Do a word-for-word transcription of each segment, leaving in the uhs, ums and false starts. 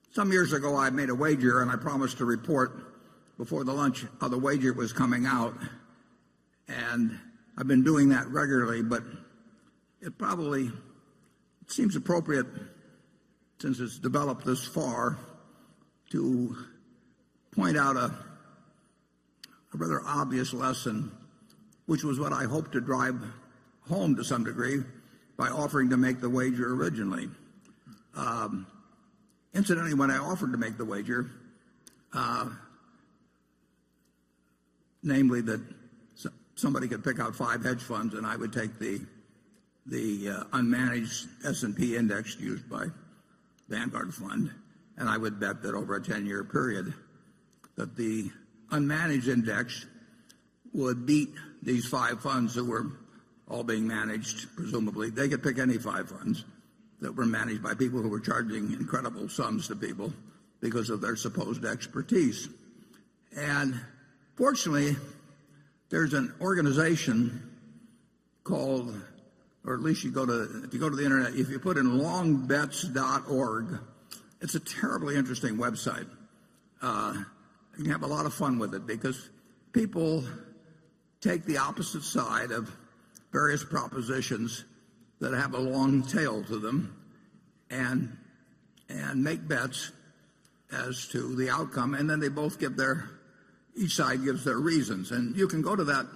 some years ago I made a wager, and I promised to report before the lunch how the wager was coming out. And I've been doing that regularly, but it probably it seems appropriate, since it's developed this far, to point out a, a rather obvious lesson, which was what I hoped to drive home to some degree by offering to make the wager originally. Um, incidentally, when I offered to make the wager, uh, namely that somebody could pick out five hedge funds and I would take the the uh, unmanaged S and P index used by Vanguard Fund, and I would bet that over a ten-year period that the unmanaged index would beat these five funds that were all being managed, presumably. They could pick any five funds that were managed by people who were charging incredible sums to people because of their supposed expertise. And fortunately, there's an organization called, or at least you go to, if you go to the internet, if you put in long bets dot org, it's a terribly interesting website. Uh, you can have a lot of fun with it because people take the opposite side of various propositions that have a long tail to them and and make bets as to the outcome, and then they both give their each side gives their reasons. And you can go to that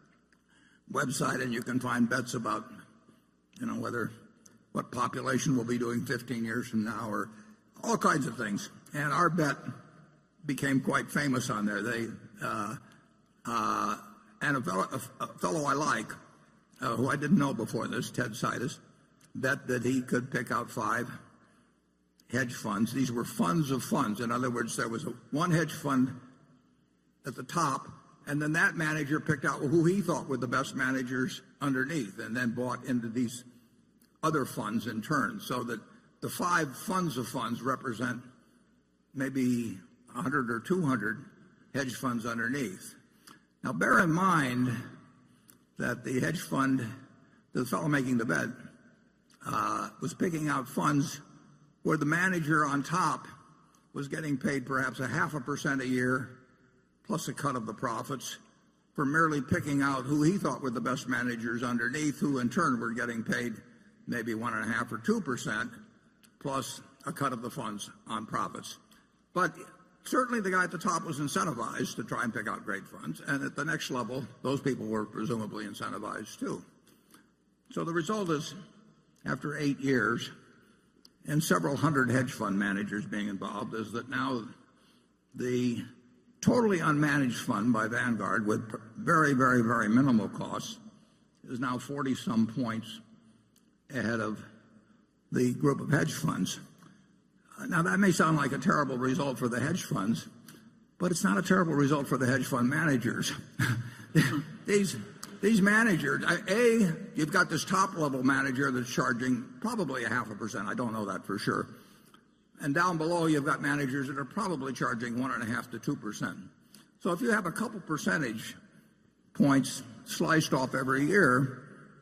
website and you can find bets about, you know, whether what population will be doing fifteen years from now, or all kinds of things. And our bet became quite famous on there. They uh, uh, and a fellow, a, a fellow I like, uh, who I didn't know before this, Ted Seides, bet that he could pick out five hedge funds. These were funds of funds. In other words, there was a, one hedge fund at the top, and then that manager picked out who he thought were the best managers underneath, and then bought into these other funds in turn, so that the five funds of funds represent maybe one hundred or two hundred hedge funds underneath. Now, bear in mind that the hedge fund, the fellow making the bet, uh, was picking out funds where the manager on top was getting paid perhaps a half a percent a year, plus a cut of the profits, for merely picking out who he thought were the best managers underneath, who in turn were getting paid maybe one and a half or two percent, plus a cut of the funds on profits. But certainly the guy at the top was incentivized to try and pick out great funds, and at the next level, those people were presumably incentivized too. So the result is, after eight years and several hundred hedge fund managers being involved, is that now the totally unmanaged fund by Vanguard, with very, very, very minimal costs, is now forty-some points ahead of the group of hedge funds. Now, that may sound like a terrible result for the hedge funds, but it's not a terrible result for the hedge fund managers. these, these managers, A, you've got this top-level manager that's charging probably a half a percent. I don't know that for sure. And down below, you've got managers that are probably charging one and a half to two percent. So if you have a couple percentage points sliced off every year,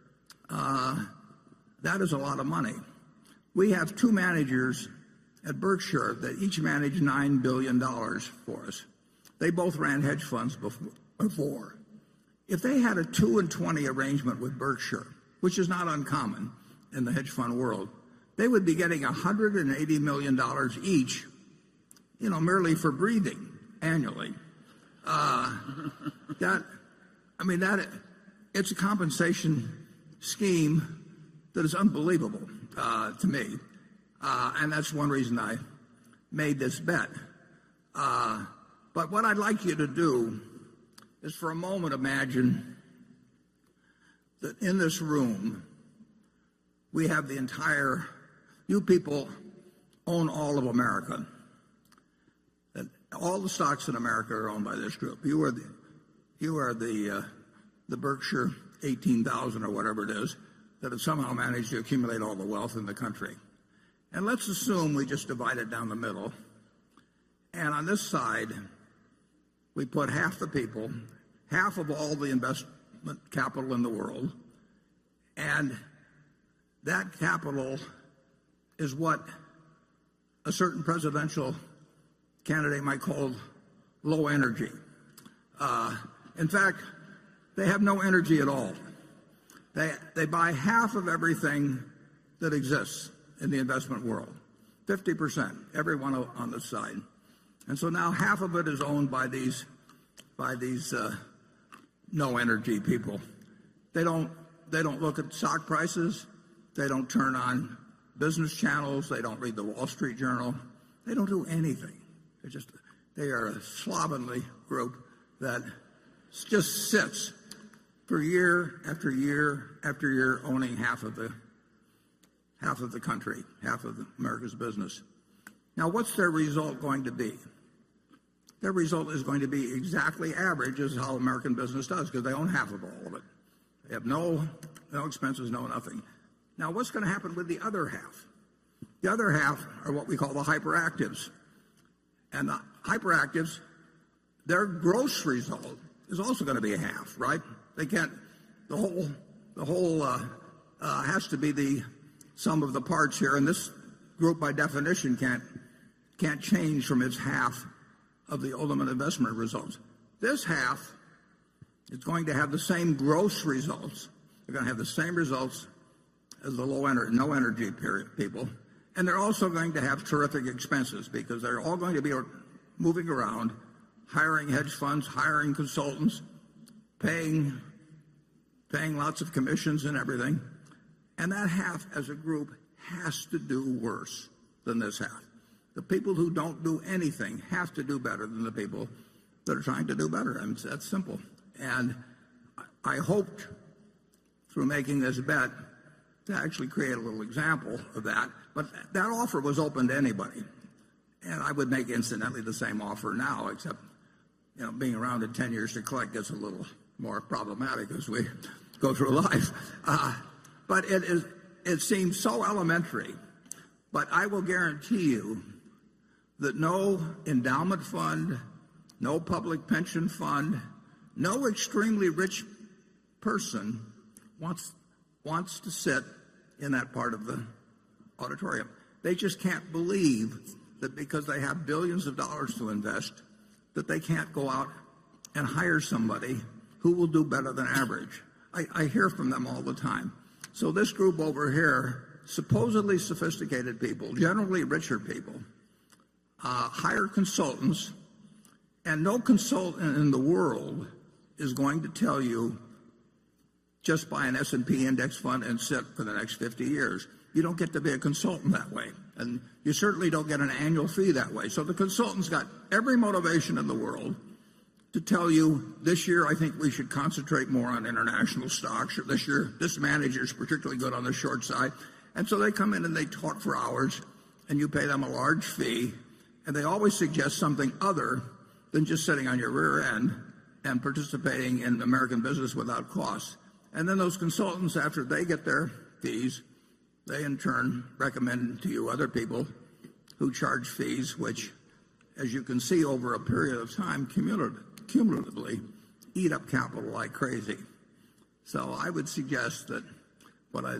uh, that is a lot of money. We have two managers at Berkshire that each managed nine billion dollars for us. They both ran hedge funds before. If they had a two and twenty arrangement with Berkshire, which is not uncommon in the hedge fund world, they would be getting one hundred eighty million dollars each, you know, merely for breathing annually. Uh, that, I mean, that it's a compensation scheme that is unbelievable uh, to me. Uh, and that's one reason I made this bet. Uh, but what I'd like you to do is for a moment imagine that in this room we have the entire, you people own all of America. That all the stocks in America are owned by this group. You are the, you are the, uh, the Berkshire eighteen thousand or whatever it is that have somehow managed to accumulate all the wealth in the country. And let's assume we just divide it down the middle. And on this side, we put half the people, half of all the investment capital in the world, and that capital is what a certain presidential candidate might call low energy. Uh, in fact, they have no energy at all. They, they buy half of everything that exists in the investment world, fifty percent, everyone on the side. And so now half of it is owned by these, by these uh, no energy people. They don't, they don't look at stock prices. They don't turn on business channels. They don't read the Wall Street Journal. They don't do anything. They're just, they are a slovenly group that just sits for year after year after year owning half of the half of the country, half of America's business. Now, what's their result going to be? Their result is going to be exactly average as how American business does, because they own half of all of it. They have no no expenses, no nothing. Now, what's going to happen with the other half? The other half are what we call the hyperactives. And the hyperactives, their gross result is also going to be a half, right? They can't, the whole, the whole uh, uh, has to be the sum of the parts here, and this group by definition can't, can't change from its half of the ultimate investment results. This half is going to have the same gross results. They're going to have the same results as the low energy, no energy period people. And they're also going to have terrific expenses because they're all going to be moving around, hiring hedge funds, hiring consultants, paying, paying lots of commissions and everything. And that half as a group has to do worse than this half. The people who don't do anything have to do better than the people that are trying to do better. I mean, that's simple. And I hoped through making this bet to actually create a little example of that. But that offer was open to anybody. And I would make incidentally the same offer now, except, you know, being around in ten years to collect gets a little more problematic as we go through life. Uh, but it is, it seems so elementary. But I will guarantee you that no endowment fund, no public pension fund, no extremely rich person wants wants to sit in that part of the auditorium. They just can't believe that because they have billions of dollars to invest, that they can't go out and hire somebody who will do better than average. I, I hear from them all the time. So this group over here, supposedly sophisticated people, generally richer people, uh, hire consultants, and no consultant in the world is going to tell you just buy an S and P index fund and sit for the next fifty years. You don't get to be a consultant that way. And you certainly don't get an annual fee that way. So the consultant's got every motivation in the world to tell you, this year I think we should concentrate more on international stocks, or this year this manager's particularly good on the short side. And so they come in and they talk for hours, and you pay them a large fee, and they always suggest something other than just sitting on your rear end and participating in American business without cost. And then those consultants, after they get their fees, they in turn recommend to you other people who charge fees, which, as you can see over a period of time, cumulatively eat up capital like crazy. So I would suggest that what I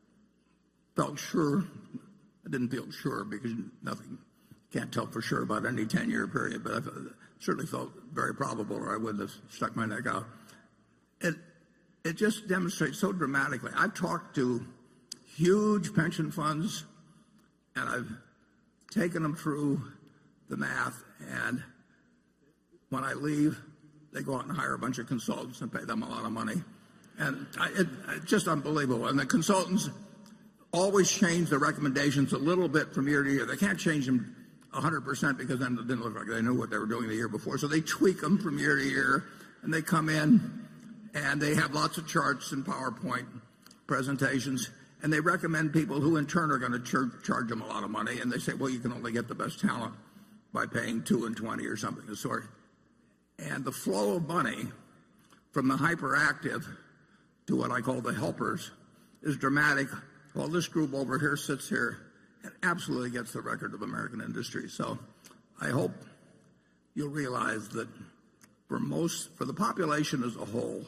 felt sure, I didn't feel sure because nothing, can't tell for sure about any ten-year period, but I certainly felt very probable, or I wouldn't have stuck my neck out. It, it just demonstrates so dramatically. I've talked to huge pension funds, and I've taken them through the math, and when I leave, they go out and hire a bunch of consultants and pay them a lot of money. And I, it, it's just unbelievable. And the consultants always change the recommendations a little bit from year to year. They can't change them one hundred percent because then it didn't look like they knew what they were doing the year before. So they tweak them from year to year, and they come in, and they have lots of charts and PowerPoint presentations, and they recommend people who in turn are going to char- charge them a lot of money, and they say, well, you can only get the best talent by paying two and twenty or something of the sort. And the flow of money from the hyperactive to what I call the helpers is dramatic. Well, this group over here sits here and absolutely gets the record of American industry. So I hope you'll realize that for most, for the population as a whole,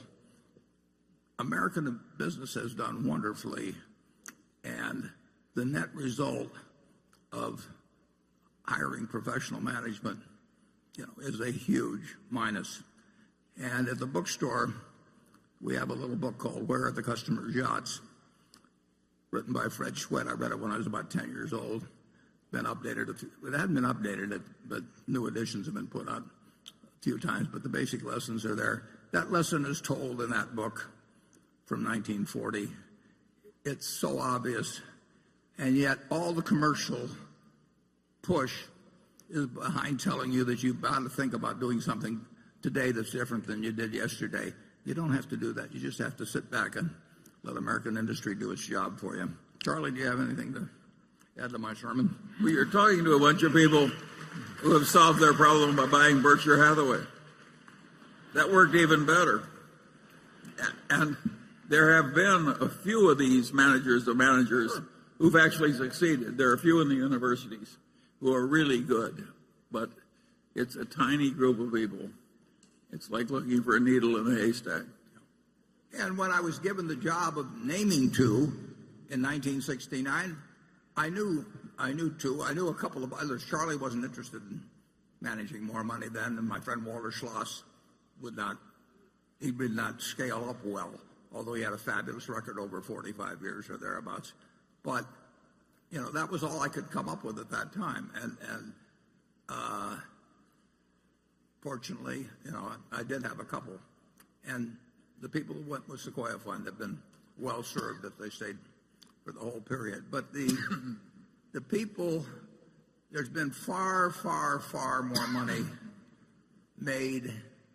American business has done wonderfully, and the net result of hiring professional management, you know, is a huge minus. And at the bookstore, we have a little book called Where Are the Customer's Yachts, written by Fred Schwett. I read it when I was about ten years old. Been updated. A few, it hadn't been updated, but new editions have been put out a few times. But the basic lessons are there. That lesson is told in that book from nineteen forty. It's so obvious, and yet all the commercial push is behind telling you that you've got to think about doing something today that's different than you did yesterday. You don't have to do that. You just have to sit back and let American industry do its job for you. Charlie, do you have anything to add to my sermon? Well, you're talking to a bunch of people who have solved their problem by buying Berkshire Hathaway. That worked even better. And there have been a few of these managers of managers who've actually succeeded. There are a few in the universities who are really good, but it's a tiny group of people. It's like looking for a needle in a haystack. And when I was given the job of naming two in nineteen sixty-nine, I knew I knew two. I knew a couple of others. Charlie wasn't interested in managing more money then, and my friend Walter Schloss would not. He did not scale up well, although he had a fabulous record over forty-five years or thereabouts. But you know, that was all I could come up with at that time, and and uh, fortunately, you know, I, I did have a couple, and the people who went with Sequoia Fund have been well served if they stayed for the whole period. But the the people, there's been far, far, far more money made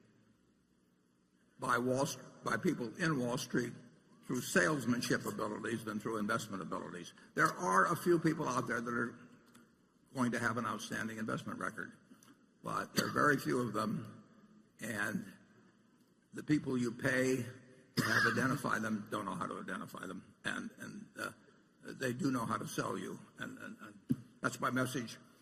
by Wall by people in Wall Street through salesmanship abilities than through investment abilities. There are a few people out there that are going to have an outstanding investment record, but there are very few of them, and the people you pay to have identify them don't know how to identify them, and and uh, they do know how to sell you, and, and, and that's my message